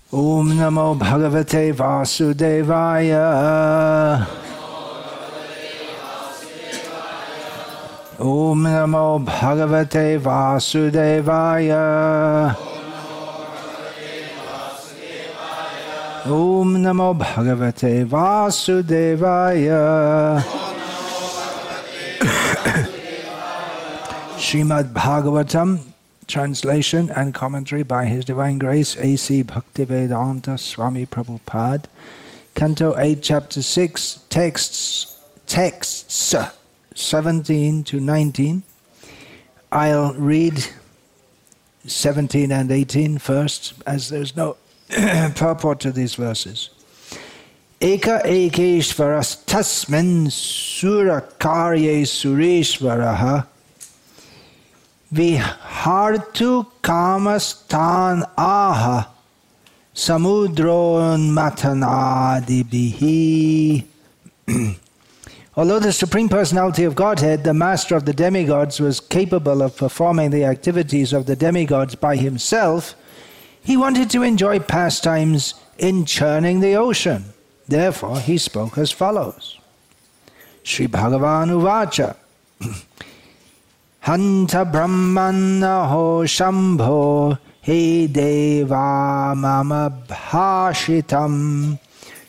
Om Namo Bhagavate Vasudevaya. Om Namo Bhagavate Vasudevaya. Om Namo Bhagavate Vasudevaya. Srimad Bhagavatam, translation and commentary by His Divine Grace A.C. Bhaktivedanta Swami Prabhupada, Canto 8, Chapter 6, texts 17 to 19. I'll read 17 and 18 first, as there's no purport to these verses. Eka ekeshvaras tasmin surakarye sureshvaraha vihartu kamastan aha samudron matanadibihi. Although the Supreme Personality of Godhead, the Master of the demigods, was capable of performing the activities of the demigods by himself, he wanted to enjoy pastimes in churning the ocean. Therefore, he spoke as follows. Sri Bhagavan Uvacha Hanta Brahmanaho Shambho He Deva Mama Bhashitam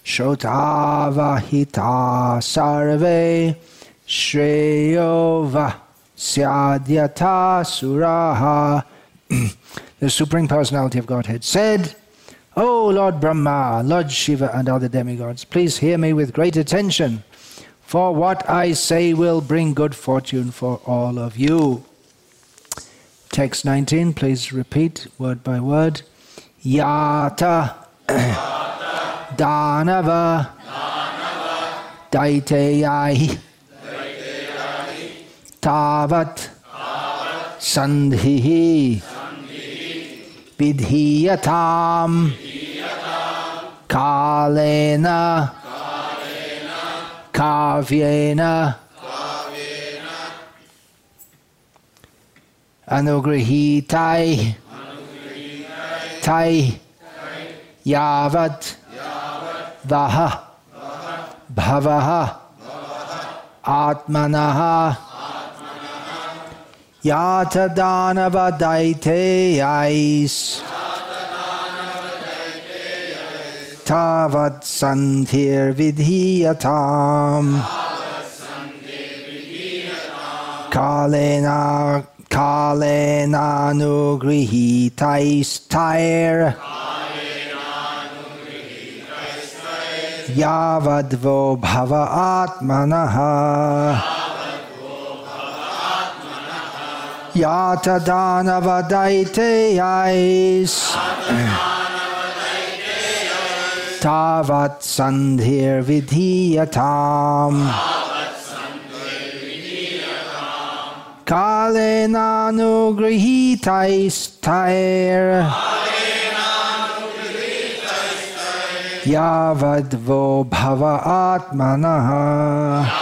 Shotavahita Sarve Shreyova Syadyata Suraha. The Supreme Personality of Godhead said, O Lord Brahma, Lord Shiva and other demigods, please hear me with great attention, for what I say will bring good fortune for all of you. Text 19, please repeat word by word. Yata Danava Daiteyai Tavat Sandhihi Vidhiyatam Kalena Kavyena Anugrahitai Tai Yavat Vaha Bhavaha Atmanaha Yata Danava Daiteyais Tavat Sandhir Vidhiyatam Kalena Nugrihitais Tair Yavadvo Bhava Atmanaha Yata Danava Daiteyais Tavat Sandhir Vidhiyatam Kalena Nugrihitais Tair Yavadvo Bhava Atmanaha.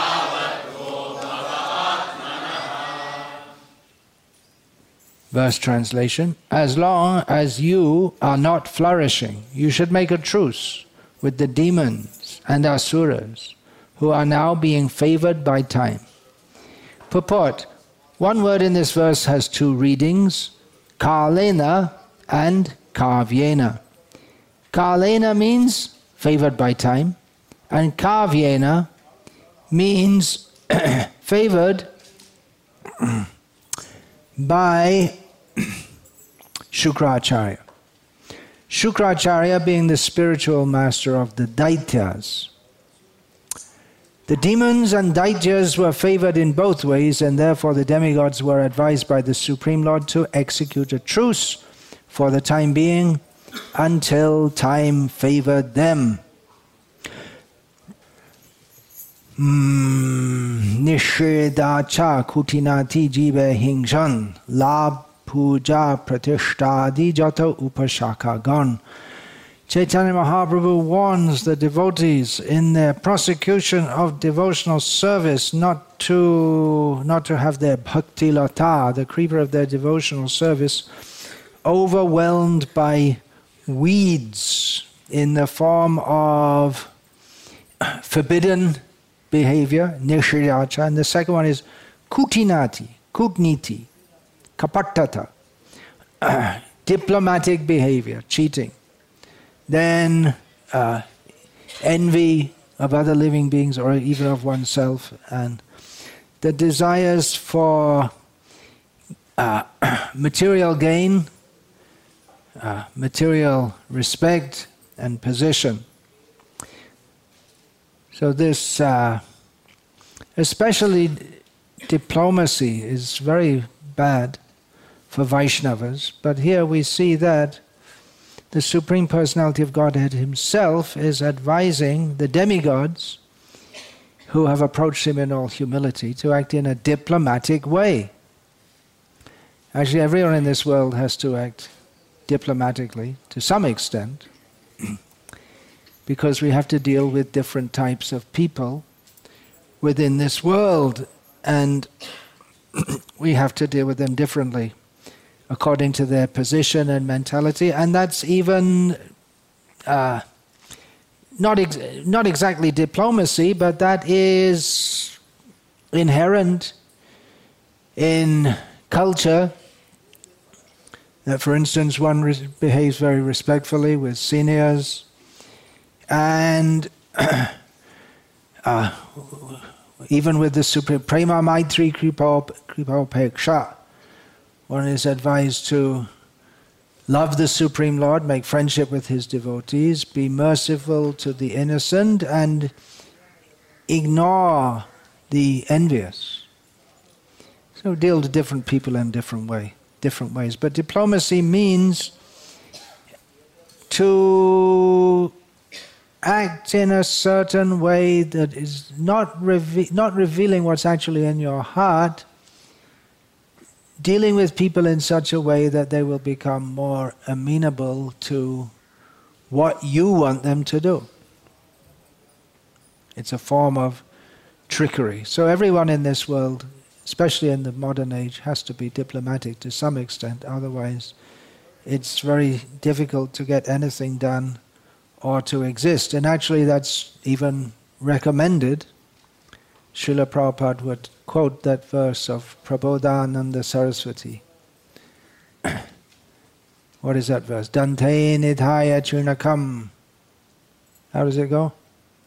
Verse translation. As long as you are not flourishing, you should make a truce with the demons and asuras who are now being favored by time. Purport. One word in this verse has two readings, Kalena and Kavyena. Kalena means favored by time, and Kavyena means favored by Shukracharya. Shukracharya being the spiritual master of the Daityas. The demons and Daityas were favored in both ways, and therefore the demigods were advised by the Supreme Lord to execute a truce for the time being until time favored them. Nisheda kutinati jive hingshan lab puja pratishtadi jata upashaka gan. Chaitanya Mahaprabhu warns the devotees in their prosecution of devotional service not to have their bhakti lata, the creeper of their devotional service, overwhelmed by weeds in the form of forbidden behavior, nishiryacha, and the second one is kutinati, kutniti, kapatata, diplomatic behavior, cheating. Then envy of other living beings or even of oneself, and the desires for material gain, material respect and position. So this, especially diplomacy, is very bad for Vaishnavas. But here we see that the Supreme Personality of Godhead Himself is advising the demigods who have approached Him in all humility to act in a diplomatic way. Actually, everyone in this world has to act diplomatically to some extent, because we have to deal with different types of people within this world, and we have to deal with them differently according to their position and mentality. And that's even not exactly diplomacy, but that is inherent in culture. That, for instance, one behaves very respectfully with seniors, and even with the Supreme Prema Maitri Kripa, one is advised to love the Supreme Lord, make friendship with His devotees, be merciful to the innocent, and ignore the envious. So deal with different people in different ways. But diplomacy means to act in a certain way that is not revealing what's actually in your heart, dealing with people in such a way that they will become more amenable to what you want them to do. It's a form of trickery. So everyone in this world, especially in the modern age, has to be diplomatic to some extent, otherwise it's very difficult to get anything done or to exist. And actually that's even recommended. Srila Prabhupada would quote that verse of Prabodhananda Saraswati. What is that verse? Dante nidhaya churnakam. How does it go?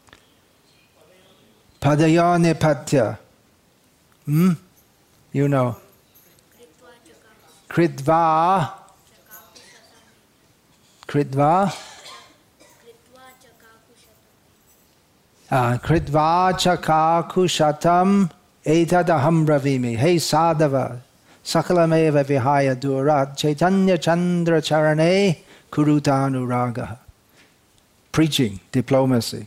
Padaya nipatya. You know. Kritva. Kritva chakaku shatam etadaham bravimi. Hey sadhava, sakalameva vihaya durat chaitanya chandra charane kurutanuraga. Preaching, diplomacy.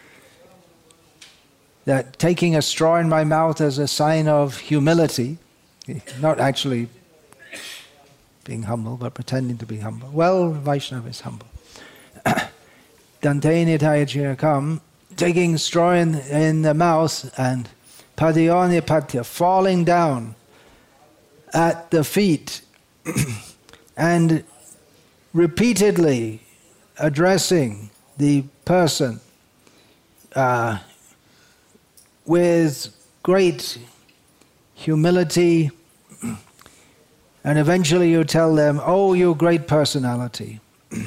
That taking a straw in my mouth as a sign of humility, not actually being humble, but pretending to be humble. Well, Vaishnava is humble. Dante nidhaya churnakam, taking straw in the mouth, and padayonipatya, falling down at the feet and repeatedly addressing the person with great humility, and eventually you tell them, "Oh, you great personality,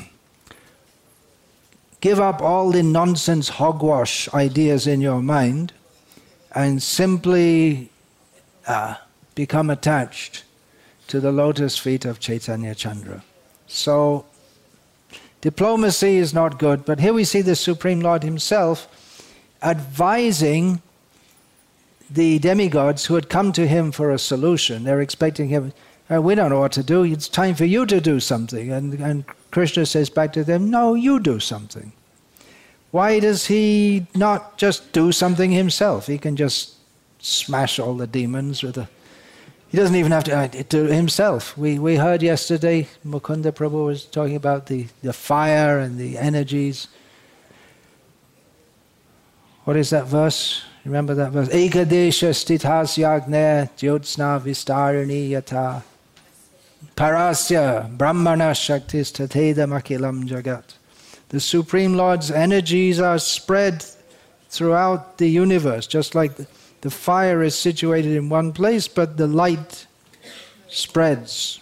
give up all the nonsense hogwash ideas in your mind and simply become attached to the lotus feet of Chaitanya Chandra." So diplomacy is not good, but here we see the Supreme Lord Himself advising the demigods who had come to Him for a solution. They're expecting Him, "We don't know what to do, it's time for you to do something." And Krishna says back to them, "No, you do something." Why does He not just do something Himself? He can just smash all the demons with a... He doesn't even have to do it Himself. We heard yesterday, Mukunda Prabhu was talking about the fire and the energies. What is that verse? Remember that verse? Ekadesha stithas yagne jyotsna vistarani yata Parasya Brahmana Shaktis Tatedam Akilam Jagat. The Supreme Lord's energies are spread throughout the universe, just like the fire is situated in one place, but the light spreads.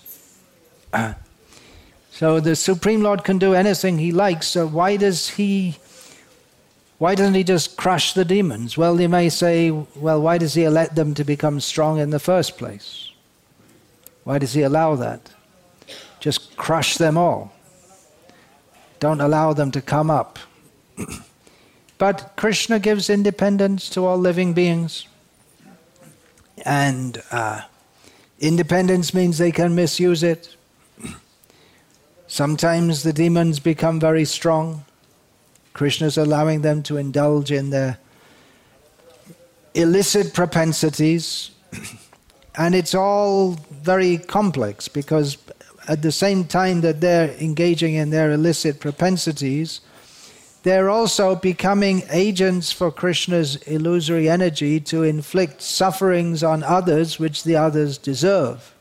So the Supreme Lord can do anything he likes, so why doesn't he just crush the demons? Well, you may say, well, why does he let them to become strong in the first place? Why does he allow that? Just crush them all. Don't allow them to come up. But Krishna gives independence to all living beings. And independence means they can misuse it. Sometimes the demons become very strong. Krishna's allowing them to indulge in their illicit propensities. And it's all very complex, because at the same time that they're engaging in their illicit propensities, they're also becoming agents for Krishna's illusory energy to inflict sufferings on others which the others deserve.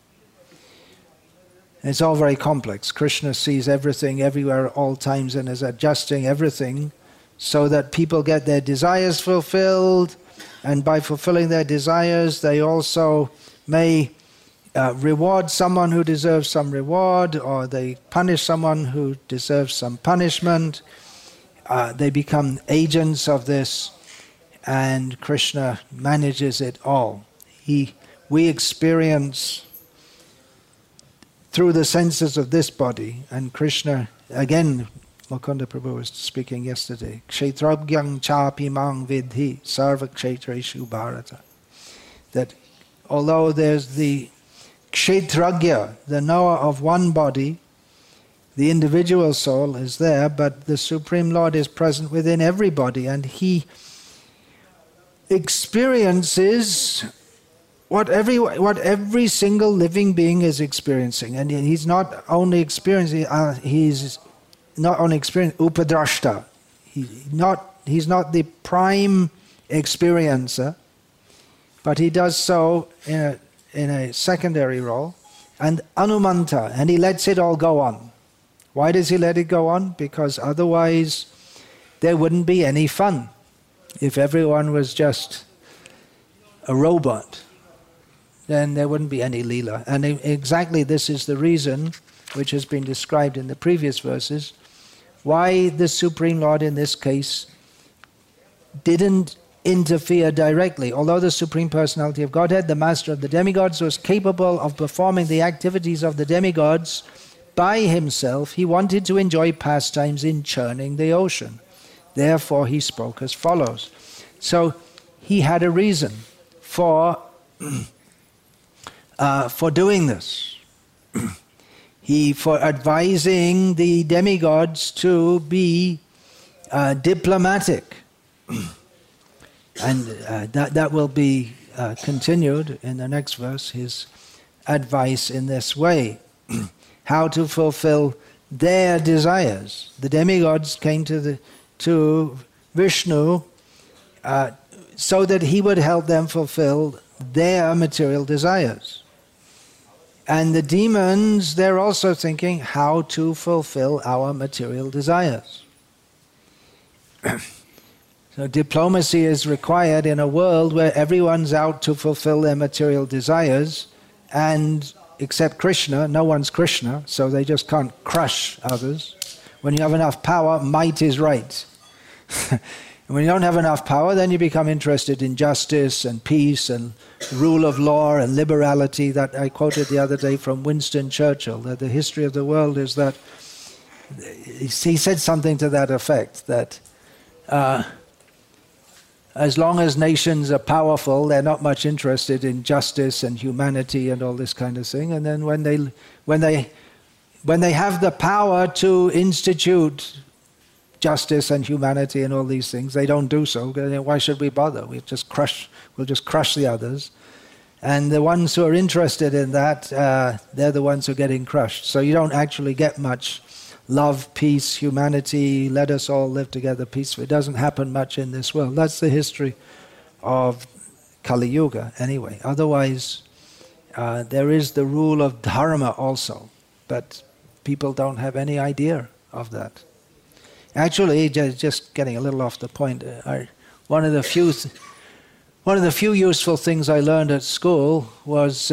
It's all very complex. Krishna sees everything everywhere at all times and is adjusting everything so that people get their desires fulfilled, and by fulfilling their desires they also may reward someone who deserves some reward, or they punish someone who deserves some punishment. They become agents of this, and Krishna manages it all. We experience through the senses of this body, and Krishna, again, Mukunda Prabhu was speaking yesterday, Kshetragyam chapi mang vidhi sarva kshetreshu bharata. That although there's the Kshetragya, the knower of one body, the individual soul is there, but the Supreme Lord is present within everybody, and he experiences what every single living being is experiencing. And he's not only experiencing, he's not only experiencing upadrashta. He's not the prime experiencer, but he does so in a secondary role. And anumanta, and he lets it all go on. Why does he let it go on? Because otherwise there wouldn't be any fun. If everyone was just a robot, then there wouldn't be any Leela. And exactly this is the reason, which has been described in the previous verses, why the Supreme Lord in this case didn't interfere directly. Although the Supreme Personality of Godhead, the Master of the demigods, was capable of performing the activities of the demigods by himself, he wanted to enjoy pastimes in churning the ocean. Therefore he spoke as follows. So he had a reason for doing this. For advising the demigods to be diplomatic. And that will be continued in the next verse, his advice in this way. How to fulfill their desires. The demigods came to Vishnu so that he would help them fulfill their material desires. And the demons, they're also thinking how to fulfill our material desires. So diplomacy is required in a world where everyone's out to fulfill their material desires, and except Krishna, no one's Krishna, so they just can't crush others. When you have enough power, might is right. And when you don't have enough power, then you become interested in justice and peace and rule of law and liberality. That I quoted the other day from Winston Churchill, that the history of the world is that, he said something to that effect, that as long as nations are powerful, they're not much interested in justice and humanity and all this kind of thing. And then when they have the power to institute justice and humanity and all these things, they don't do so. Why should we bother? We'll just crush the others. And the ones who are interested in that, they're the ones who are getting crushed. So you don't actually get much love, peace, humanity, let us all live together peacefully. It doesn't happen much in this world. That's the history of Kali Yuga anyway. Otherwise, there is the rule of dharma also, but people don't have any idea of that. Actually, just getting a little off the point, one of the few useful things I learned at school was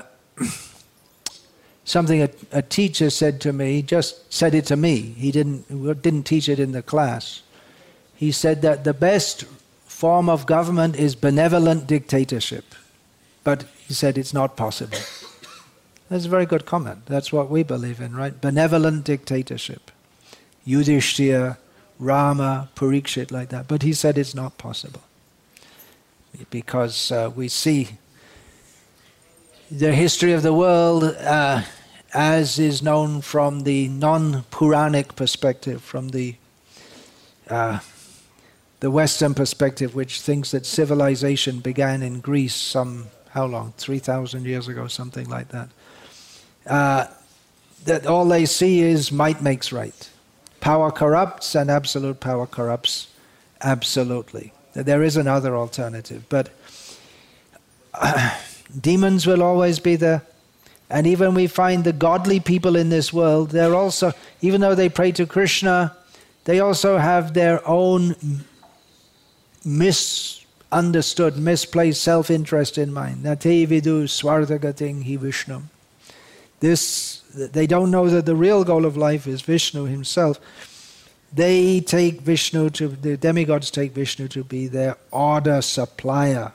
something a teacher said to me. Just said it to me. He didn't teach it in the class. He said that the best form of government is benevolent dictatorship, but he said it's not possible. That's a very good comment. That's what we believe in, right? Benevolent dictatorship. Yudhishthira, Rama, Parikshit, like that. But he said it's not possible. Because we see the history of the world as is known from the non-Puranic perspective, from the Western perspective, which thinks that civilization began in Greece some, how long? 3,000 years ago, something like that. That all they see is might makes right. Power corrupts, and absolute power corrupts absolutely. There is another alternative, but demons will always be there. And even we find the godly people in this world, they're also, even though they pray to Krishna, they also have their own misunderstood, misplaced self-interest in mind. Nate vidu swarthagating hi Vishnu. They don't know that the real goal of life is Vishnu himself. They take Vishnu the demigods take Vishnu to be their order supplier.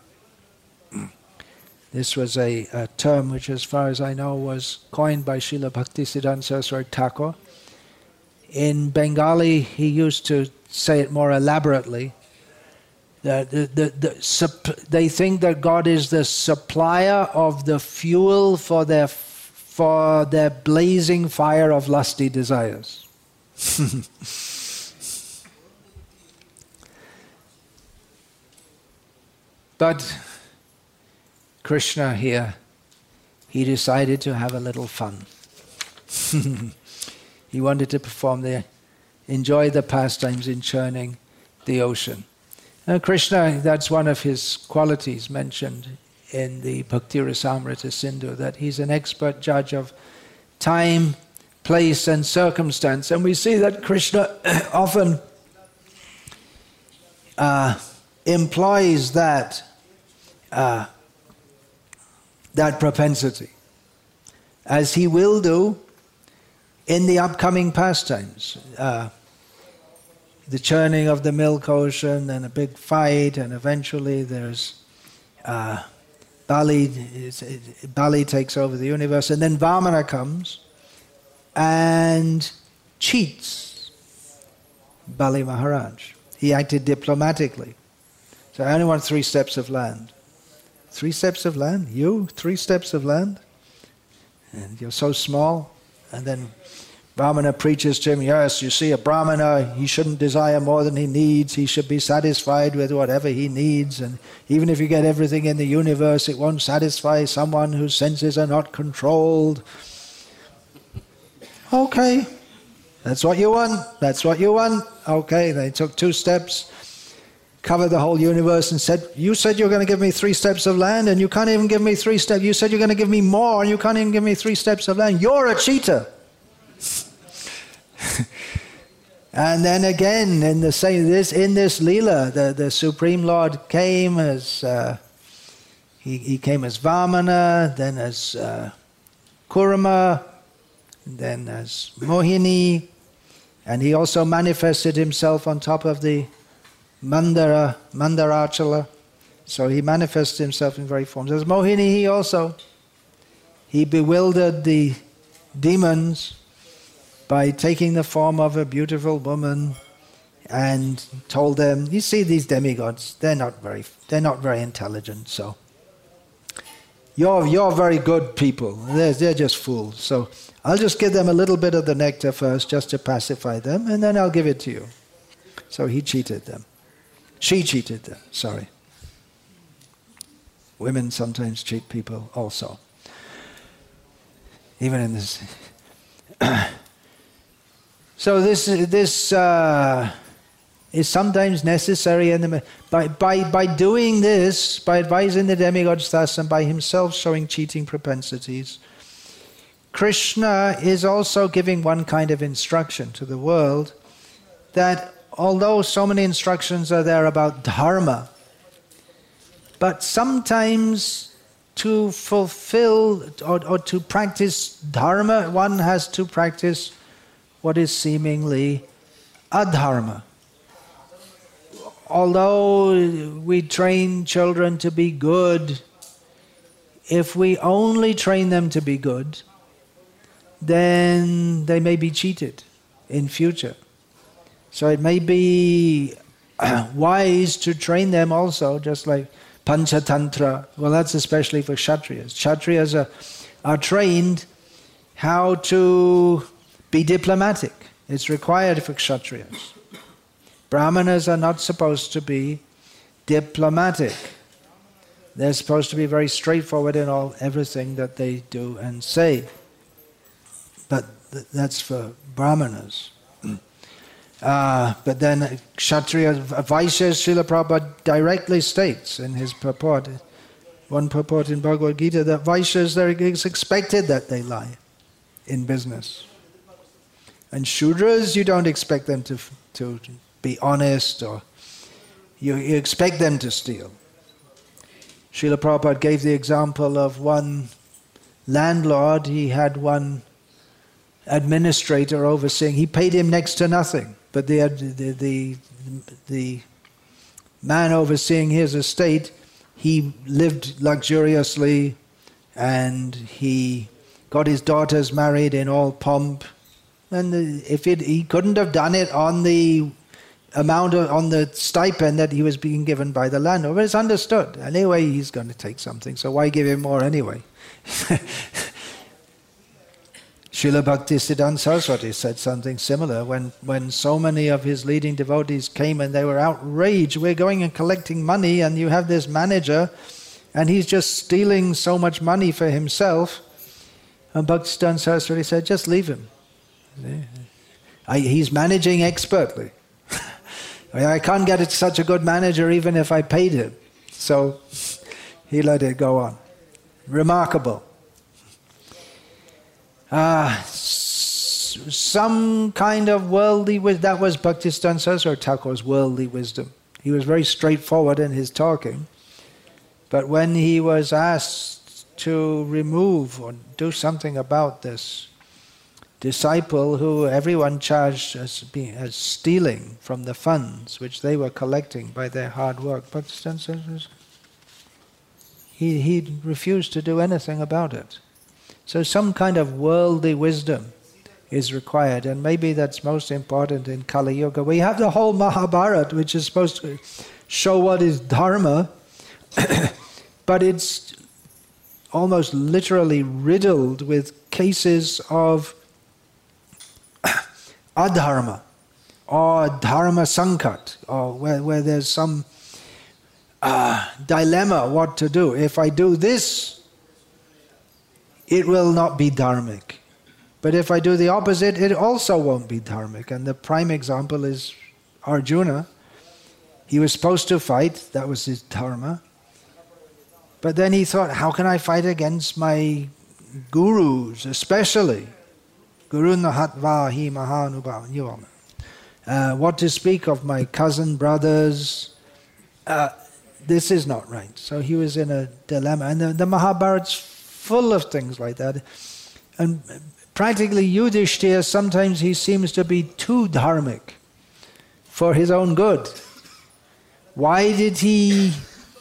This was a term which, as far as I know, was coined by Srila Bhaktisiddhanta Saraswati Thakur. In Bengali, he used to say it more elaborately. They think that God is the supplier of the fuel for their blazing fire of lusty desires. But Krishna here, he decided to have a little fun. He wanted to enjoy the pastimes in churning the ocean. Now Krishna, that's one of his qualities mentioned in the Bhakti Rasamrita Sindhu, that he's an expert judge of time, place and circumstance. And we see that Krishna often employs that propensity, as he will do in the upcoming pastimes. The churning of the milk ocean and a big fight, and eventually there's Bali takes over the universe, and then Vamana comes and cheats Bali Maharaj. He acted diplomatically. So I only want 3 steps of land. 3 steps of land? You? 3 steps of land? And you're so small. And then Brahmana preaches to him, yes, you see, a Brahmana, he shouldn't desire more than he needs. He should be satisfied with whatever he needs. And even if you get everything in the universe, it won't satisfy someone whose senses are not controlled. Okay, that's what you want. That's what you want. Okay, they took 2 steps, covered the whole universe, and said, you said you're going to give me 3 steps of land, and you can't even give me 3 steps. You said you're going to give me more, and you can't even give me 3 steps of land. You're a cheater. And then again, in this Leela, the Supreme Lord came as he came as Vamana, then as Kurma, then as Mohini, and he also manifested himself on top of the Mandarachala. So he manifested himself in various forms. As Mohini, he bewildered the demons by taking the form of a beautiful woman and told them, you see, these demigods, they're not very intelligent, so you're very good people. They're just fools. So I'll just give them a little bit of the nectar first just to pacify them, and then I'll give it to you. So he cheated them. She cheated them, sorry. Women sometimes cheat people also. Even in this. So this is sometimes necessary. And by doing this, by advising the demigods thus, and by himself showing cheating propensities, Krishna is also giving one kind of instruction to the world, that although so many instructions are there about dharma, but sometimes to fulfill or to practice dharma, one has to practice what is seemingly adharma. Although we train children to be good, if we only train them to be good, then they may be cheated in future. So it may be wise to train them also, just like Panchatantra. Well, that's especially for Kshatriyas. Kshatriyas are trained how to be diplomatic. It's required for Kshatriyas. Brahmanas are not supposed to be diplomatic. They're supposed to be very straightforward in everything that they do and say. But that's for Brahmanas. But then Kshatriya, Vaishyas, Srila Prabhupada directly states in his purport, one purport in Bhagavad Gita, that Vaishyas, it's expected that they lie in business. And Shudras, you don't expect them to be honest, or you expect them to steal. Srila Prabhupada gave the example of one landlord. He had one administrator overseeing. He paid him next to nothing, but the man overseeing his estate, he lived luxuriously, and he got his daughters married in all pomp. And he couldn't have done it on the amount on the stipend that he was being given by the landlord. But it's understood. Anyway, he's going to take something, so why give him more anyway? Srila Bhaktisiddhanta Saraswati said something similar when so many of his leading devotees came and they were outraged. We're going and collecting money, and you have this manager and he's just stealing so much money for himself. And Bhaktisiddhanta Saraswati said, just leave him. He's managing expertly. I can't get such a good manager even if I paid him. So he let it go on. Remarkable. Some kind of worldly wisdom. That was Bhaktisiddhanta Saraswati Thakur's worldly wisdom. He was very straightforward in his talking. But when he was asked to remove or do something about this disciple who everyone charged as stealing from the funds which they were collecting by their hard work, Bhaktisiddhanta Saraswati, he refused to do anything about it. So some kind of worldly wisdom is required, and maybe that's most important in Kali Yuga. We have the whole Mahabharata, which is supposed to show what is dharma, but it's almost literally riddled with cases of adharma or dharma sankat, or where there's some dilemma what to do. If I do this, it will not be dharmic. But if I do the opposite, it also won't be dharmic. And the prime example is Arjuna. He was supposed to fight, that was his dharma. But then he thought, how can I fight against my gurus, especially? Guru Nahatva hi mahanubhav. What to speak of my cousin brothers? This is not right. So he was in a dilemma. And the Mahabharata's full of things like that. And practically Yudhishthira, sometimes he seems to be too dharmic for his own good. Why did he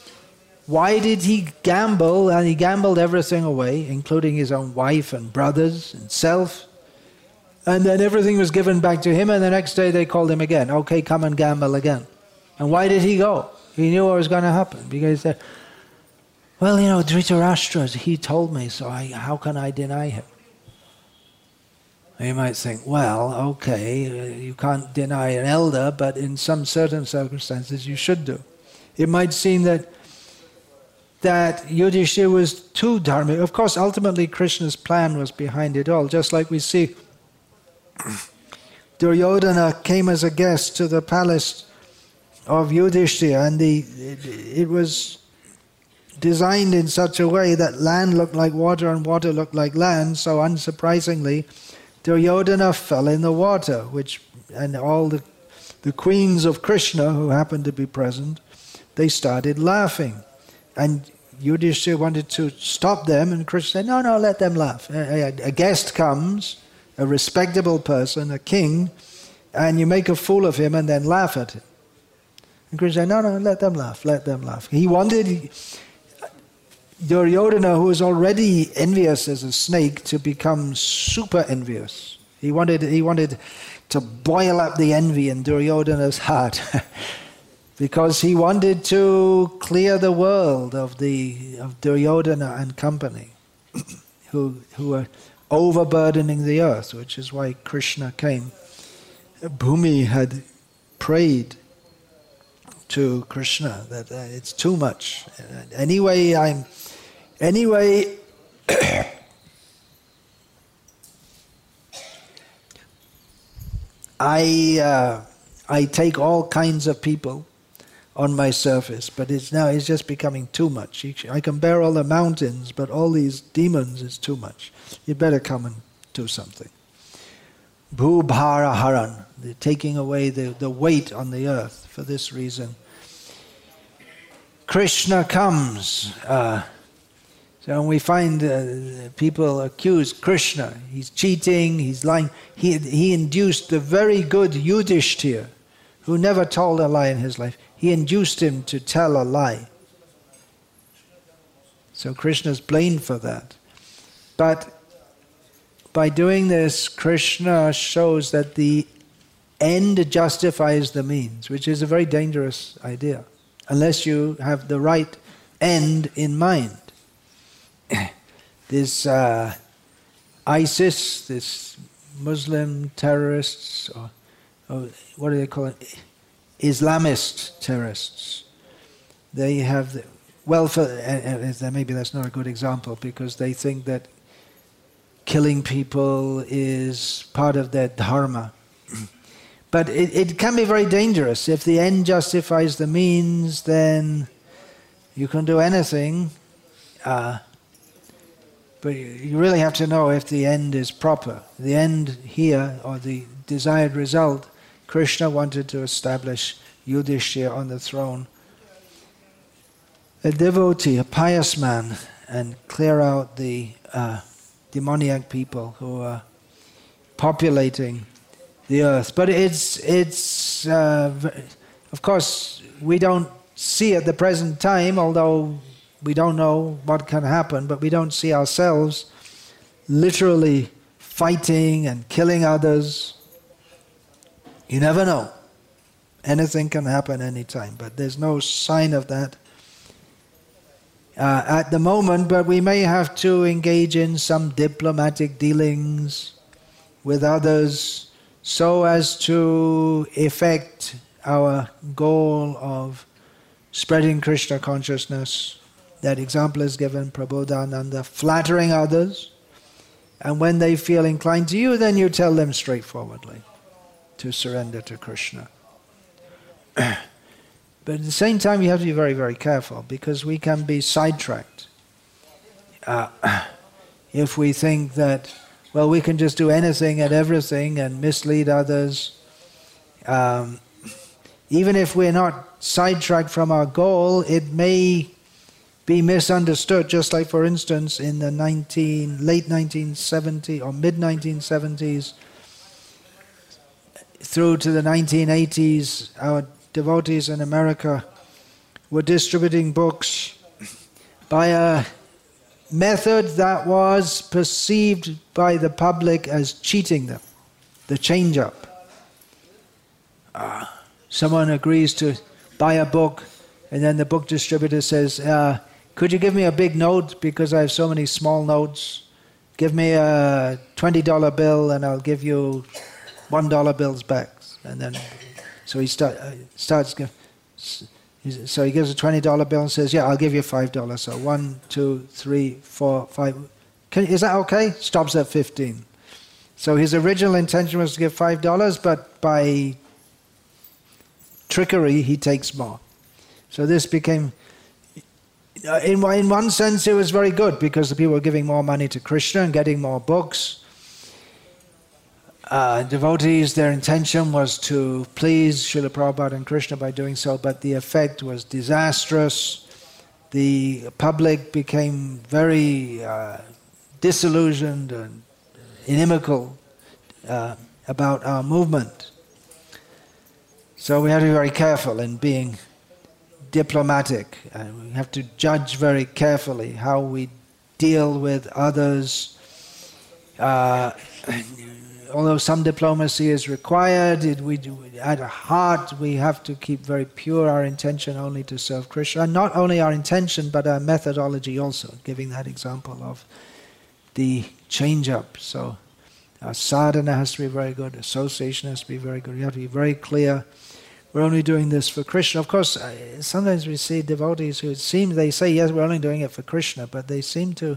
gamble? And he gambled everything away, including his own wife and brothers and self. And then everything was given back to him, and the next day they called him again. Okay, come and gamble again. And why did he go? He knew what was going to happen. Because he said, well, Dhritarashtra, he told me, so how can I deny him? You might think, well, okay, you can't deny an elder, but in some certain circumstances you should do. It might seem that Yudhishthira was too dharmic. Of course, ultimately Krishna's plan was behind it all, just like we see Duryodhana came as a guest to the palace of Yudhishthira, and it was designed in such a way that land looked like water and water looked like land. So unsurprisingly, Duryodhana fell in the water, and all the queens of Krishna who happened to be present, they started laughing. And Yudhishthira wanted to stop them, and Krishna said, no, let them laugh. A guest comes, a respectable person, a king, and you make a fool of him and then laugh at him. And Krishna said, no, let them laugh. He wanted Duryodhana, who was already envious as a snake, to become super envious. He wanted to boil up the envy in Duryodhana's heart because he wanted to clear the world of Duryodhana and company who were overburdening the earth, which is why Krishna came. Bhumi had prayed to Krishna that it's too much. Anyway, I take all kinds of people on my surface, but it's just becoming too much. I can bear all the mountains, but all these demons is too much. You better come and do something. Bhubhara Haran, the taking away the weight on the earth. For this reason, Krishna comes. So when we find people accuse Krishna, he's cheating, he's lying. He induced the very good Yudhishthira, who never told a lie in his life. He induced him to tell a lie. So Krishna's blamed for that. But by doing this, Krishna shows that the end justifies the means, which is a very dangerous idea, unless you have the right end in mind. This ISIS, this Muslim terrorists, or what do they call it? Islamist terrorists. They have, maybe that's not a good example, because they think that killing people is part of their dharma. But it can be very dangerous. If the end justifies the means, then you can do anything. But you really have to know if the end is proper. The end here, or the desired result, Krishna wanted to establish Yudhishthira on the throne. A devotee, a pious man, and clear out the demoniac people who are populating the earth. But it's of course, we don't see at the present time, although we don't know what can happen, but we don't see ourselves literally fighting and killing others. You never know. Anything can happen anytime, but there's no sign of that at the moment. But we may have to engage in some diplomatic dealings with others so as to effect our goal of spreading Krishna consciousness. That example is given, Prabodhananda, flattering others, and when they feel inclined to you, then you tell them straightforwardly to surrender to Krishna. But at the same time, you have to be very, very careful, because we can be sidetracked if we think that, well, we can just do anything and everything and mislead others. Even if we're not sidetracked from our goal, it may be misunderstood. Just like, for instance, in the late 1970s or mid-1970s through to the 1980s, our devotees in America were distributing books by a method that was perceived by the public as cheating them, the change-up. Someone agrees to buy a book, and then the book distributor says, could you give me a big note because I have so many small notes? Give me a $20 bill and I'll give you $1 bills back. And then, so he starts. So he gives a $20 bill and says, "Yeah, I'll give you $5." So 1, 2, 3, 4, 5. Is that okay? Stops at 15. So his original intention was to give $5, but by trickery, he takes more. So this became, in one sense it was very good, because the people were giving more money to Krishna and getting more books. Devotees, their intention was to please Srila Prabhupada and Krishna by doing so, but the effect was disastrous. The public became very disillusioned and inimical about our movement. So we have to be very careful in being diplomatic, and we have to judge very carefully how we deal with others. Although some diplomacy is required, at heart we have to keep very pure our intention only to serve Krishna. And not only our intention, but our methodology also, giving that example of the change-up. So our sadhana has to be very good, association has to be very good. You have to be very clear. We're only doing this for Krishna. Of course, sometimes we see devotees who they say, yes, we're only doing it for Krishna, but they seem to...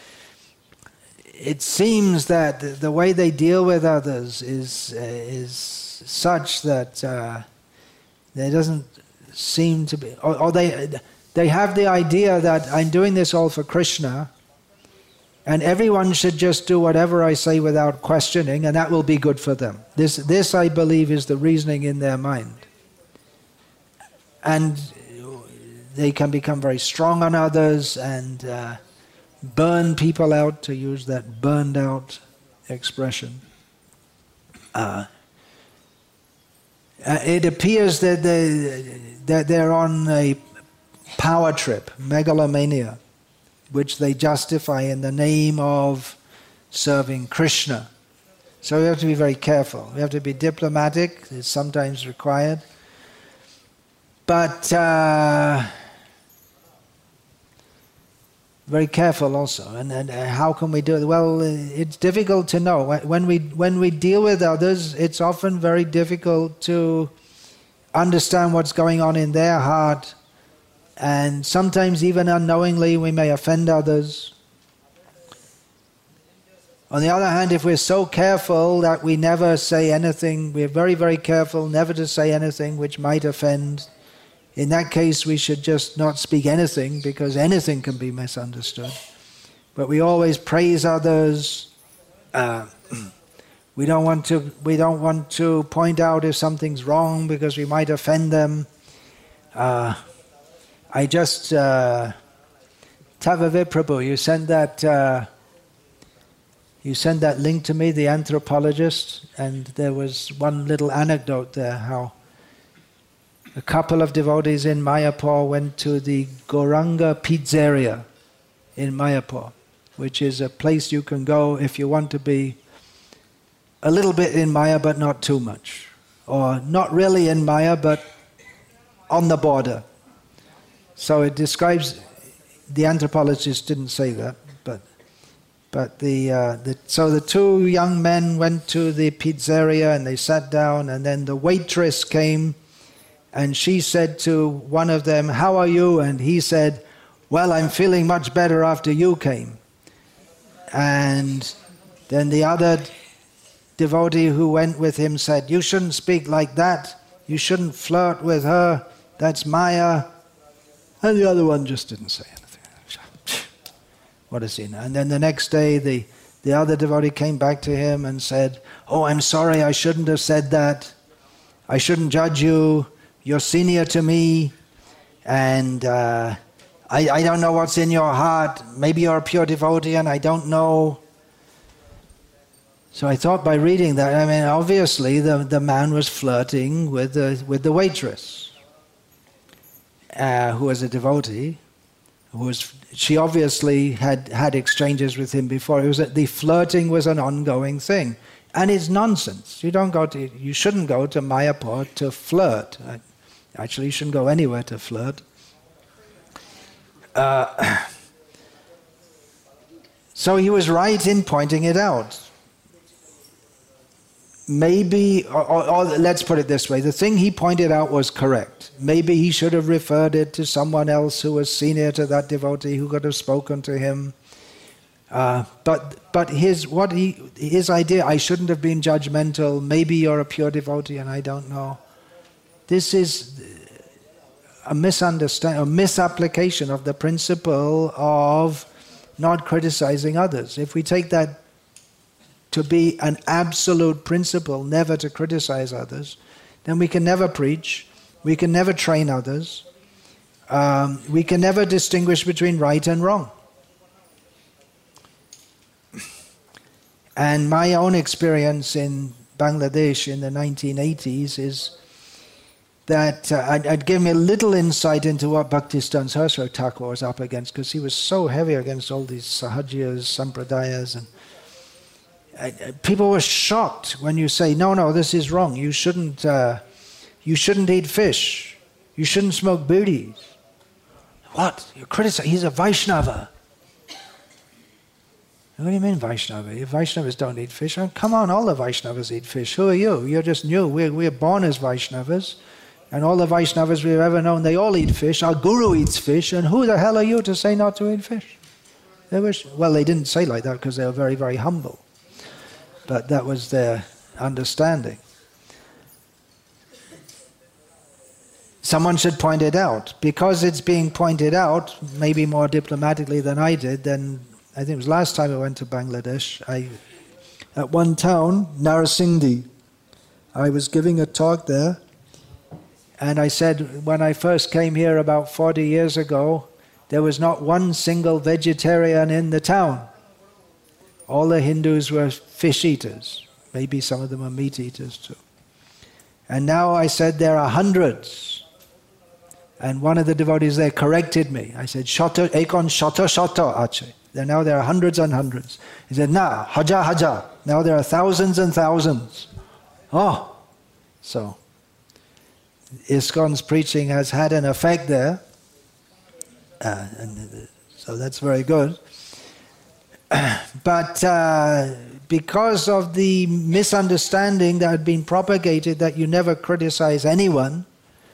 It seems that the way they deal with others is such that there doesn't seem to be, or they have the idea that I'm doing this all for Krishna, and everyone should just do whatever I say without questioning, and that will be good for them. This I believe is the reasoning in their mind, and they can become very strong on others and burn people out, to use that burned out expression. It appears that they're on a power trip, megalomania, which they justify in the name of serving Krishna. So we have to be very careful. We have to be diplomatic, it's sometimes required. But very careful also. And how can we do it? Well, it's difficult to know. When we deal with others, it's often very difficult to understand what's going on in their heart. And sometimes even unknowingly we may offend others. On the other hand, if we're so careful that we never say anything, we're very, very careful never to say anything which might offend, in that case we should just not speak anything, because anything can be misunderstood. But we always praise others. We don't want to point out if something's wrong because we might offend them. I just Tavavid Prabhu, you sent that link to me, the anthropologist, and there was one little anecdote there, how a couple of devotees in Mayapur went to the Gauranga Pizzeria in Mayapur, which is a place you can go if you want to be a little bit in Maya but not too much, or not really in Maya but on the border. So it describes, the anthropologist didn't say that, but so the two young men went to the pizzeria and they sat down, and then the waitress came and she said to one of them, "How are you?" And he said, "Well, I'm feeling much better after you came." And then the other devotee who went with him said, "You shouldn't speak like that. You shouldn't flirt with her. That's Maya." And the other one just didn't say anything. What a sin. And then the next day the other devotee came back to him and said, "Oh, I'm sorry, I shouldn't have said that. I shouldn't judge you. You're senior to me, and I don't know what's in your heart. Maybe you're a pure devotee and I don't know." So I thought, by reading that, I mean, obviously the man was flirting with the waitress, who was a devotee. She obviously had exchanges with him before. It was that the flirting was an ongoing thing, and it's nonsense. You shouldn't go to Mayapur to flirt. Actually, you shouldn't go anywhere to flirt. So he was right in pointing it out. Maybe, or let's put it this way, the thing he pointed out was correct. Maybe he should have referred it to someone else who was senior to that devotee, who could have spoken to him. But his idea, I shouldn't have been judgmental, maybe you're a pure devotee and I don't know. This is a misunderstanding, a misapplication of the principle of not criticizing others. If we take that to be an absolute principle, never to criticize others, then we can never preach, we can never train others, we can never distinguish between right and wrong. And my own experience in Bangladesh in the 1980s is that I'd give me a little insight into what Bhaktistan Saraswati Thakur was up against, because he was so heavy against all these Sahajiyas, Sampradayas, and people were shocked when you say, no, this is wrong. You shouldn't eat fish. You shouldn't smoke bidis. What? You're criticizing? He's a Vaishnava. What do you mean Vaishnava? Vaishnavas don't eat fish. Oh, come on, all the Vaishnavas eat fish. Who are you? You're just new. We're born as Vaishnavas. And all the Vaishnavas we've ever known, they all eat fish. Our guru eats fish. And who the hell are you to say not to eat fish? They didn't say like that because they were very, very humble. But that was their understanding. Someone should point it out. Because it's being pointed out, maybe more diplomatically than I did, then I think it was last time I went to Bangladesh, at one town, Narasingdi, I was giving a talk there, and I said, when I first came here about 40 years ago, there was not one single vegetarian in the town. All the Hindus were fish eaters. Maybe some of them are meat eaters too. And now I said there are hundreds. And one of the devotees there corrected me. I said, ekon shoto ache. Now there are hundreds and hundreds. He said, haja. Now there are thousands and thousands. Oh, so ISKCON's preaching has had an effect there. So that's very good. But because of the misunderstanding that had been propagated that you never criticize anyone,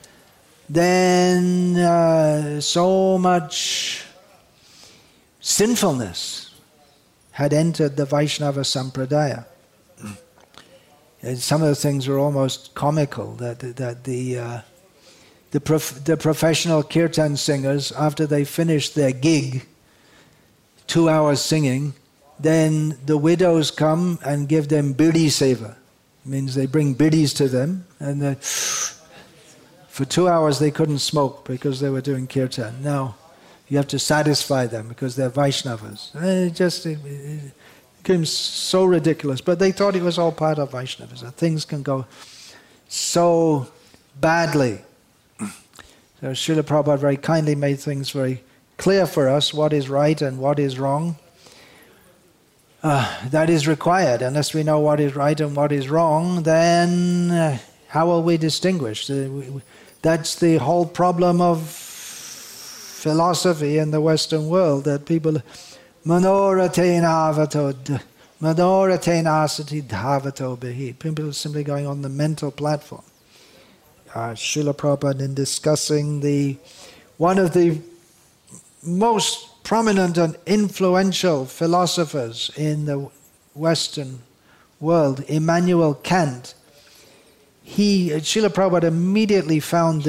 then so much sinfulness had entered the Vaishnava Sampradaya. And some of the things were almost comical, that the professional kirtan singers, after they finished their gig, 2 hours singing, then the widows come and give them bidi seva. It means they bring bidis to them, and for 2 hours they couldn't smoke because they were doing kirtan. Now you have to satisfy them because they're Vaishnavas. It became so ridiculous. But they thought it was all part of Vaishnavas. That things can go so badly. So Srila Prabhupada very kindly made things very clear for us, what is right and what is wrong. That is required. Unless we know what is right and what is wrong, then how will we distinguish? That's the whole problem of philosophy in the Western world, that people manoratena asati dhavato bihi. People are simply going on the mental platform. Srila Prabhupada, in discussing one of the most prominent and influential philosophers in the Western world, Immanuel Kant, Srila Prabhupada immediately found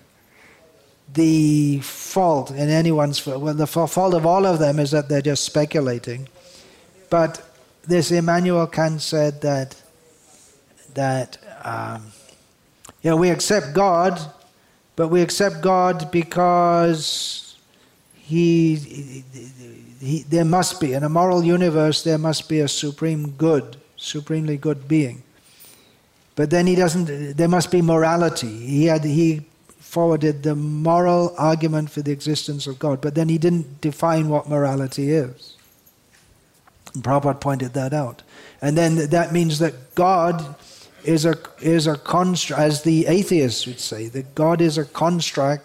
the fault in anyone's... Well, the fault of all of them is that they're just speculating. But this Immanuel Kant said that we accept God, but we accept God because there must be, in a moral universe, there must be a supremely good being. But then there must be morality. He forwarded the moral argument for the existence of God, but then he didn't define what morality is. And Prabhupada pointed that out. And then that means that God is a construct, as the atheists would say, that God is a construct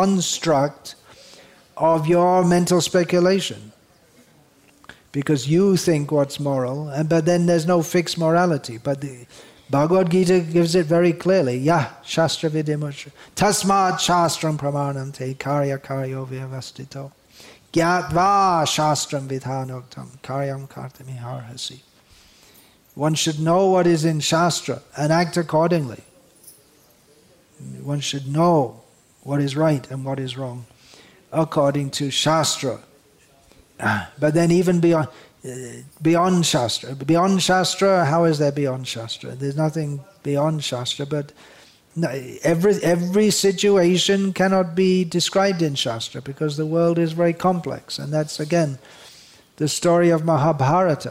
of your mental speculation. Because you think what's moral, but then there's no fixed morality. But the Bhagavad Gita gives it very clearly. Yah shastra vidimusha tasmad shastram pramanante karya karyo vyavastito gyatva shastram vidhanoktam karyam kartami harhasi. One should know what is in Shastra and act accordingly. One should know what is right and what is wrong according to Shastra. But then even beyond Shastra, how is there beyond Shastra? There's nothing beyond Shastra, but every situation cannot be described in Shastra because the world is very complex. And that's again the story of Mahabharata.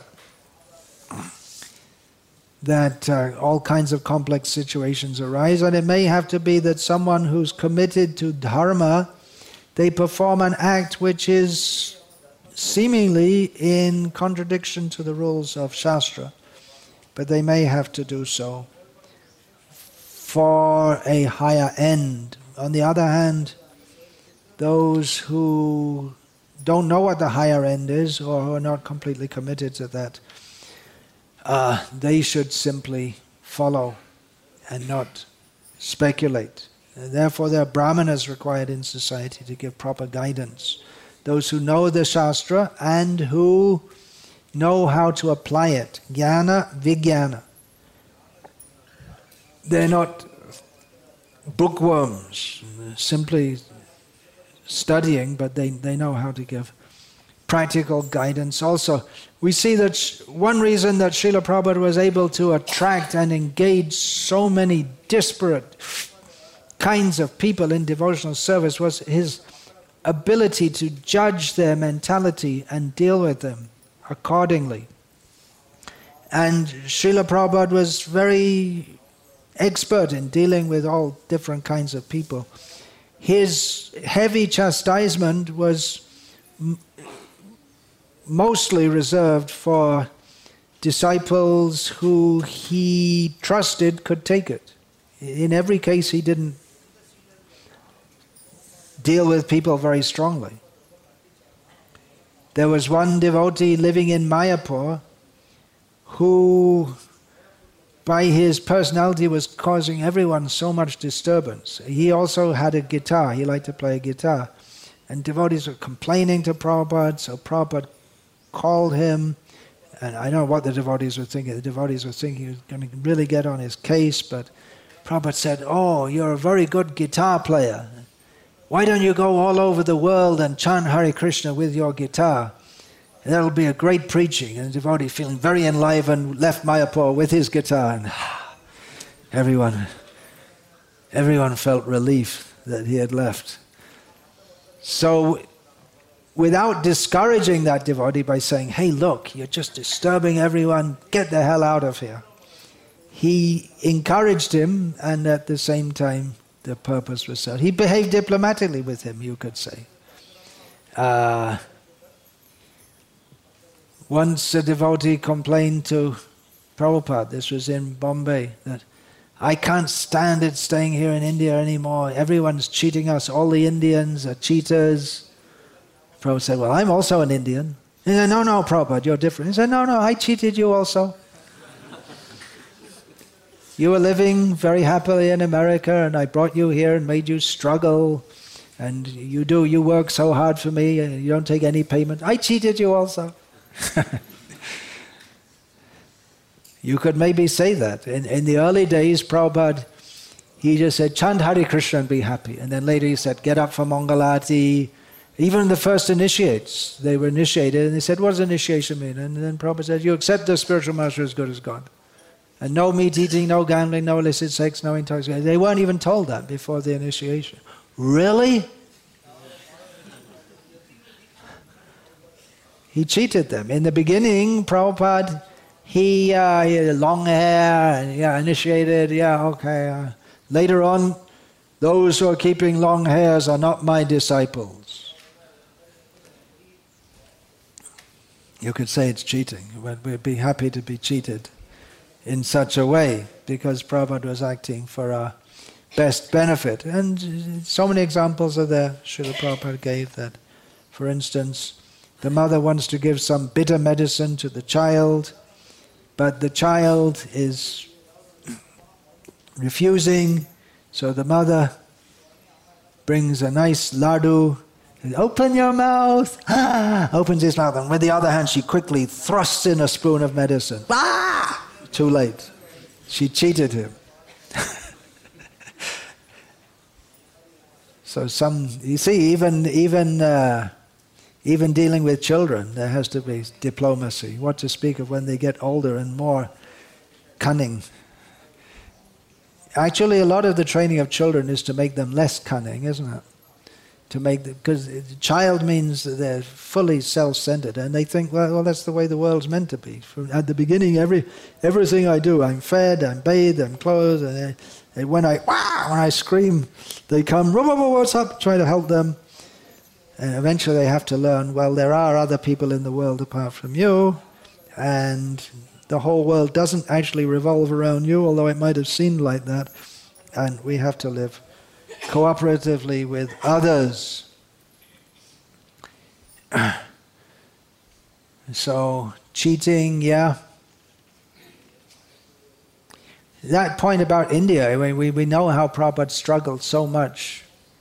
That all kinds of complex situations arise, and it may have to be that someone who's committed to dharma, they perform an act which is seemingly in contradiction to the rules of Shastra, but they may have to do so for a higher end. On the other hand, those who don't know what the higher end is or who are not completely committed to that, they should simply follow and not speculate. And therefore, there are brahmanas required in society to give proper guidance. Those who know the Shastra and who know how to apply it. Jnana, Vijnana. They're not bookworms, simply studying, but they know how to give practical guidance also. We see that one reason that Srila Prabhupada was able to attract and engage so many disparate kinds of people in devotional service was his ability to judge their mentality and deal with them accordingly. And Srila Prabhupada was very expert in dealing with all different kinds of people. His heavy chastisement was mostly reserved for disciples who he trusted could take it. In every case, he didn't deal with people very strongly. There was one devotee living in Mayapur who, by his personality, was causing everyone so much disturbance. He also had a guitar. He liked to play a guitar. And devotees were complaining to Prabhupada, so Prabhupada called him, and I don't know what the devotees were thinking. The devotees were thinking he was going to really get on his case, but Prabhupada said, "Oh, you're a very good guitar player. Why don't you go all over the world and chant Hare Krishna with your guitar? That'll be a great preaching." And the devotee, feeling very enlivened, left Mayapur with his guitar, and everyone felt relief that he had left. So, without discouraging that devotee by saying, "Hey, look, you're just disturbing everyone, get the hell out of here," he encouraged him, and at the same time, the purpose was served. He behaved diplomatically with him, you could say. Once a devotee complained to Prabhupada, this was in Bombay, that "I can't stand it staying here in India anymore. Everyone's cheating us. All the Indians are cheaters." Prabhupada said, "Well, I'm also an Indian." He said, "No, Prabhupada, you're different." He said, No, I cheated you also. You were living very happily in America, and I brought you here and made you struggle, and you work so hard for me, and you don't take any payment. I cheated you also." You could maybe say that. In the early days, Prabhupada, he just said, "Chant Hare Krishna and be happy." And then later he said, "Get up for Mangalati." Even the first initiates, they were initiated, and they said, "What does initiation mean?" And then Prabhupada said, "You accept the spiritual master as good as God. And no meat eating, no gambling, no illicit sex, no intoxication." They weren't even told that before the initiation. Really? He cheated them. In the beginning, Prabhupada, he had long hair, and initiated, okay. Later on, those who are keeping long hairs are not my disciples. You could say it's cheating, but we'd be happy to be cheated in such a way, because Prabhupada was acting for our best benefit. And so many examples are there, Srila Prabhupada gave that. For instance, the mother wants to give some bitter medicine to the child, but the child is refusing, so the mother brings a nice laddu, and "Open your mouth!" Opens his mouth, and with the other hand she quickly thrusts in a spoon of medicine. Too late. She cheated him. So you see, even dealing with children, there has to be diplomacy. What to speak of when they get older and more cunning. Actually, a lot of the training of children is to make them less cunning, isn't it? Because child means they're fully self-centered, and they think, well, that's the way the world's meant to be. At the beginning, everything I do, I'm fed, I'm bathed, I'm clothed, and when I scream, they come, what's up? Try to help them. And eventually they have to learn, well, there are other people in the world apart from you, and the whole world doesn't actually revolve around you, although it might have seemed like that, and we have to live cooperatively with others. So, cheating, yeah. That point about India, we know how Prabhupada struggled so much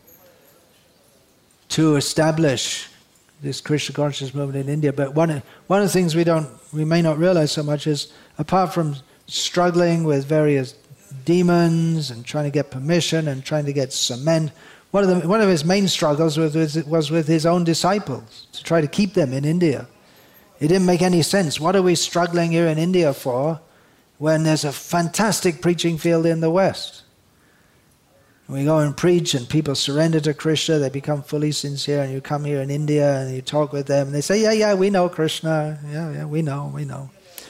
to establish this Krishna consciousness movement in India. But one of the things we may not realize so much is, apart from struggling with various demons and trying to get permission and trying to get cement, one of his main struggles was with his own disciples, to try to keep them in India. It didn't make any sense. What are we struggling here in India for when there's a fantastic preaching field in the West? We go and preach and people surrender to Krishna, they become fully sincere, and you come here in India and you talk with them and they say, yeah, we know Krishna, yeah, we know.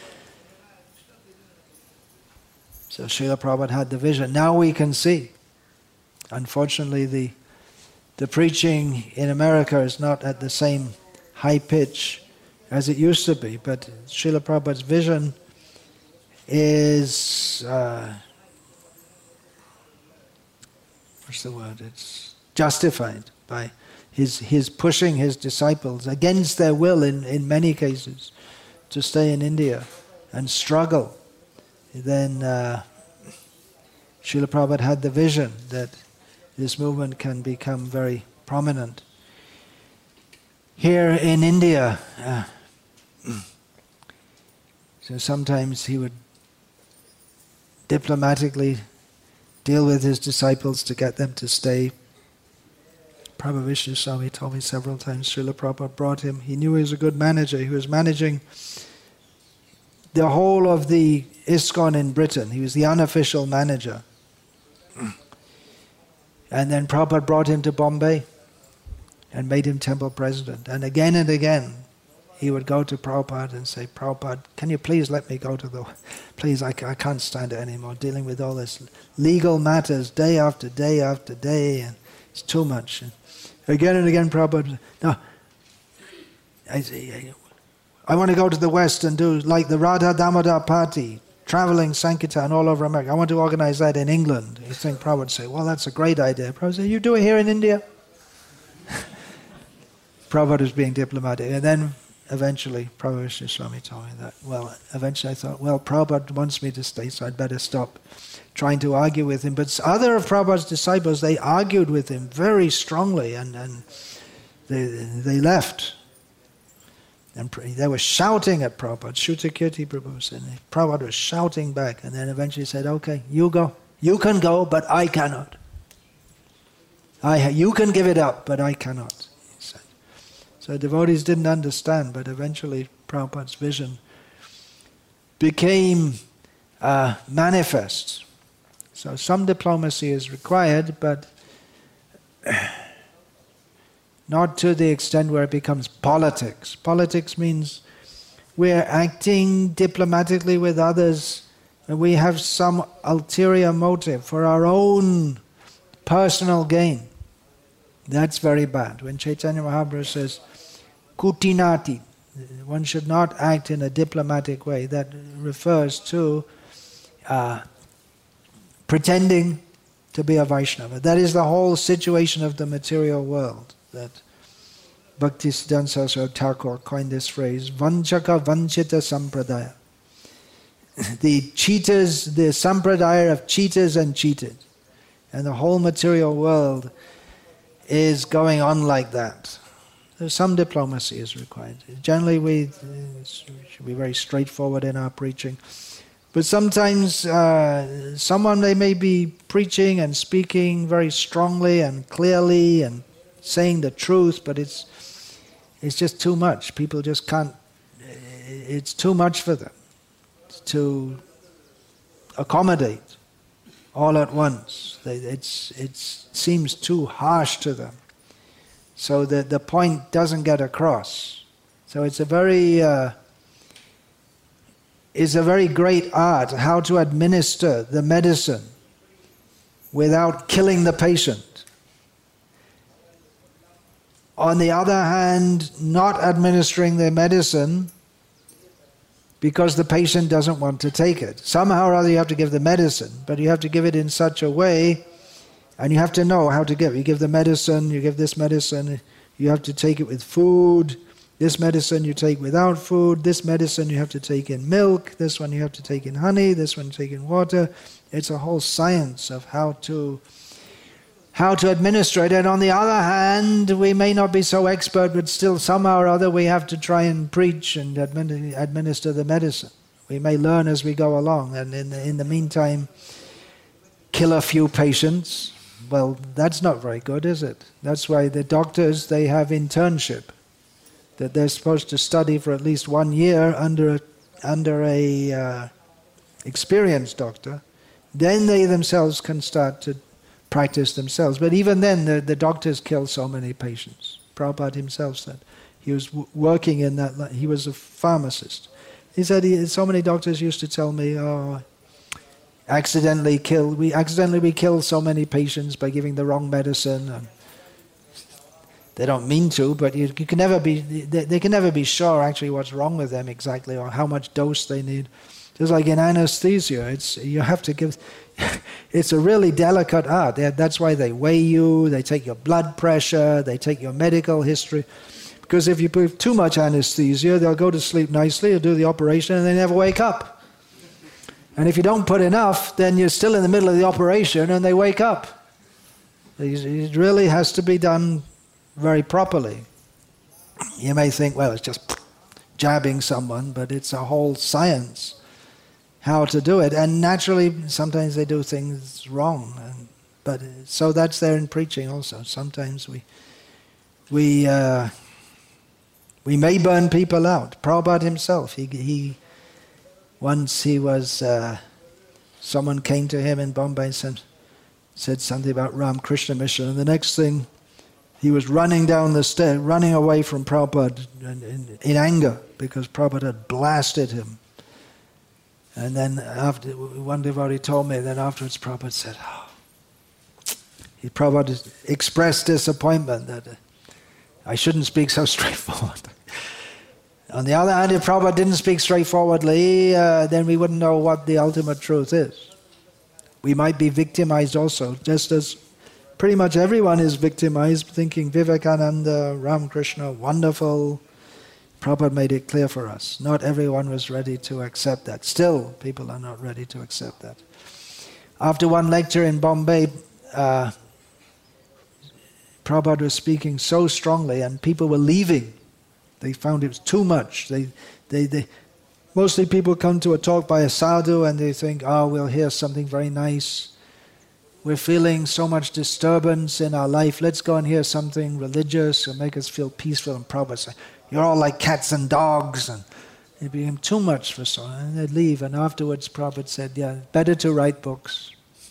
So Srila Prabhupada had the vision. Now we can see. Unfortunately, the preaching in America is not at the same high pitch as it used to be, but Srila Prabhupada's vision is, it's justified by his pushing his disciples against their will in many cases to stay in India and struggle. Then Srila Prabhupada had the vision that this movement can become very prominent. Here in India, so sometimes he would diplomatically deal with his disciples to get them to stay. Prabhupada Vishnu Swami told me several times, Srila Prabhupada brought him, he knew he was a good manager, he was managing the whole of the ISKCON in Britain. He was the unofficial manager. And then Prabhupada brought him to Bombay and made him temple president. And again, he would go to Prabhupada and say, Prabhupada, can you please let me go to the... Please, I can't stand it anymore, dealing with all this legal matters day after day after day, and it's too much. And again and again, Prabhupada, no, I want to go to the West and do like the Radha Damodar party, traveling Sankirtan all over America. I want to organize that in England. You think Prabhupada would say, well, that's a great idea. Prabhupada would say, you do it here in India? Prabhupada was being diplomatic. And then eventually, Prabhupada Vishnu Swami told me that. Well, eventually I thought, well, Prabhupada wants me to stay, so I'd better stop trying to argue with him. But other of Prabhupada's disciples, they argued with him very strongly, and they left. And they were shouting at Prabhupada. Shrutakirti Prabhu said, Prabhupada was shouting back, and then eventually said, okay, you go. You can go, but I cannot. You can give it up, but I cannot, he said. So devotees didn't understand, but eventually Prabhupada's vision became manifest. So some diplomacy is required, but not to the extent where it becomes politics. Politics means we're acting diplomatically with others and we have some ulterior motive for our own personal gain. That's very bad. When Chaitanya Mahaprabhu says, kutinati, one should not act in a diplomatic way, that refers to pretending to be a Vaishnava. That is the whole situation of the material world. That Bhaktisiddhanta Saraswati Thakur coined this phrase, Vanchaka Vanchita Sampradaya. The cheaters, the sampradaya of cheaters and cheated. And the whole material world is going on like that. There's some diplomacy is required. Generally we should be very straightforward in our preaching. But sometimes someone, they may be preaching and speaking very strongly and clearly and saying the truth, but it's just too much. People just can't, it's too much for them to accommodate all at once. It seems too harsh to them. So that the point doesn't get across. So it's a very great art how to administer the medicine without killing the patient. On the other hand, not administering the medicine because the patient doesn't want to take it. Somehow or other you have to give the medicine, but you have to give it in such a way, and you have to know how to give it. You give the medicine, you give this medicine, you have to take it with food. This medicine you take without food. This medicine you have to take in milk. This one you have to take in honey. This one you take in water. It's a whole science of how to administer it. And on the other hand, we may not be so expert, but still somehow or other we have to try and preach and administer the medicine. We may learn as we go along, and in the meantime, kill a few patients. Well, that's not very good, is it? That's why the doctors, they have internship, that they're supposed to study for at least 1 year under a experienced doctor. Then they themselves can start to practice themselves. But even then, the doctors kill so many patients. Prabhupada himself said he was working in that. He was a pharmacist. He said so many doctors used to tell me, "Oh, we accidentally kill so many patients by giving the wrong medicine." And they don't mean to, but you can never be. They can never be sure actually what's wrong with them exactly, or how much dose they need. Just like in anesthesia, you have to give. It's a really delicate art. That's why they weigh you. They take your blood pressure. They take your medical history, because if you put too much anesthesia, they'll go to sleep nicely, they'll do the operation, and they never wake up. And if you don't put enough, then you're still in the middle of the operation, and they wake up. It really has to be done very properly. You may think, well, it's just jabbing someone, but it's a whole science how to do it. And naturally, sometimes they do things wrong. But so that's there in preaching also. Sometimes we may burn people out. Prabhupada himself, once he was, someone came to him in Bombay and said something about Ramakrishna Mission, and the next thing, he was running down the stairs, running away from Prabhupada in anger because Prabhupada had blasted him. And then after, one devotee told me that afterwards Prabhupada said, Prabhupada expressed disappointment that I shouldn't speak so straightforward. On the other hand, if Prabhupada didn't speak straightforwardly, then we wouldn't know what the ultimate truth is. We might be victimized also, just as pretty much everyone is victimized, thinking Vivekananda, Ramakrishna, wonderful. Prabhupada made it clear for us. Not everyone was ready to accept that. Still, people are not ready to accept that. After one lecture in Bombay, Prabhupada was speaking so strongly, and people were leaving. They found it was too much. Mostly people come to a talk by a sadhu and they think, oh, we'll hear something very nice. We're feeling so much disturbance in our life. Let's go and hear something religious and make us feel peaceful. And Prabhupada said, you're all like cats and dogs. And it became too much for so. And they'd leave. And afterwards Prabhupada said, yeah, better to write books.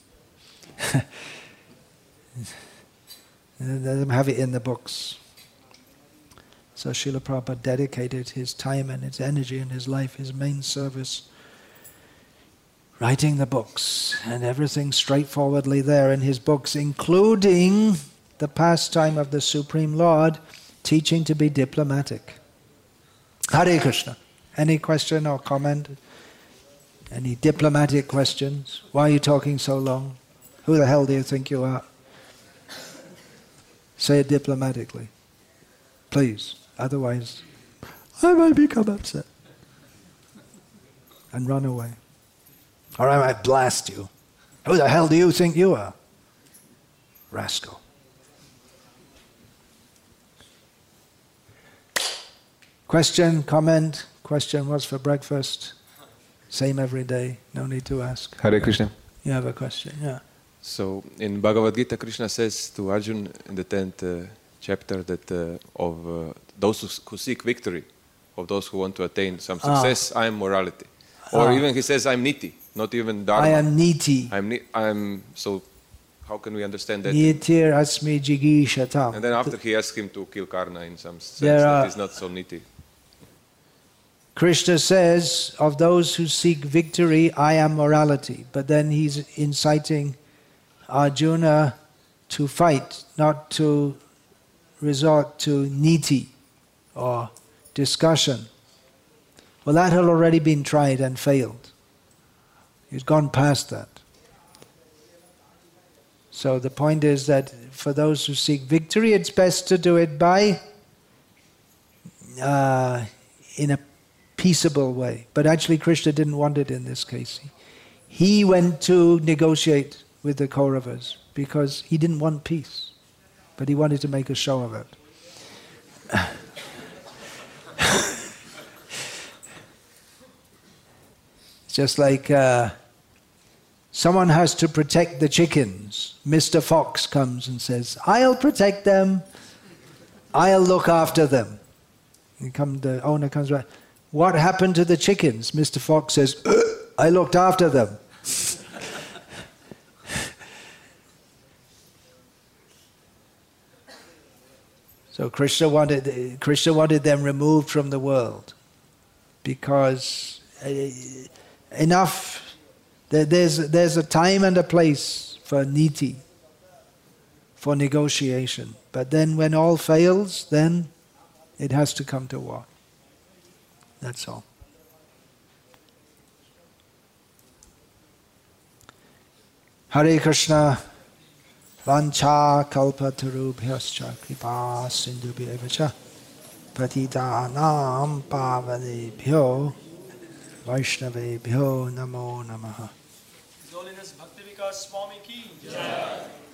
And let them have it in the books. So Srila Prabhupada dedicated his time and his energy and his life, his main service, writing the books, and everything straightforwardly there in his books, including the pastime of the Supreme Lord, teaching to be diplomatic. Hare Krishna. Any question or comment? Any diplomatic questions? Why are you talking so long? Who the hell do you think you are? Say it diplomatically, please. Otherwise, I might become upset and run away. Or I might blast you. Who the hell do you think you are? Rascal. Question, comment? Question, what's for breakfast? Same every day. No need to ask. Hare Krishna. You have a question? Yeah. So in Bhagavad Gita, Krishna says to Arjuna in the 10th chapter that of those who seek victory, of those who want to attain some success, I am morality. Or even he says, I'm niti, not even dharma. I am niti. So how can we understand that? Nitir asmi jigishatam. And then after he asks him to kill Karna in some sense, that is not so niti. Krishna says, of those who seek victory, I am morality. But then he's inciting Arjuna to fight, not to resort to niti or discussion. Well, that had already been tried and failed. He's gone past that. So the point is that for those who seek victory, it's best to do it by in a peaceable way. But actually Krishna didn't want it in this case. He went to negotiate with the Kauravas because he didn't want peace, but he wanted to make a show of it. Just like someone has to protect the chickens. Mr. Fox comes and says, I'll protect them, I'll look after them. The owner comes back, what happened to the chickens? Mr. Fox says, I looked after them. So Krishna wanted them removed from the world because enough. There's a time and a place for niti, for negotiation. But then when all fails, then it has to come to war. That's all. Hare Krishna. Vancha kalpatarubhyascha kripa sindhubhyevacha patitanam pavanebhyo Vaishnavebhyo namo namaha. His Holiness Bhakti Vikas Swami ki Jai.